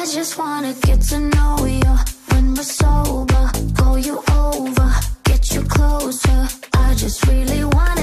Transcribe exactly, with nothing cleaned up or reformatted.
just wanna get to know you. When we're sober, call you over, get you closer. I just really wanna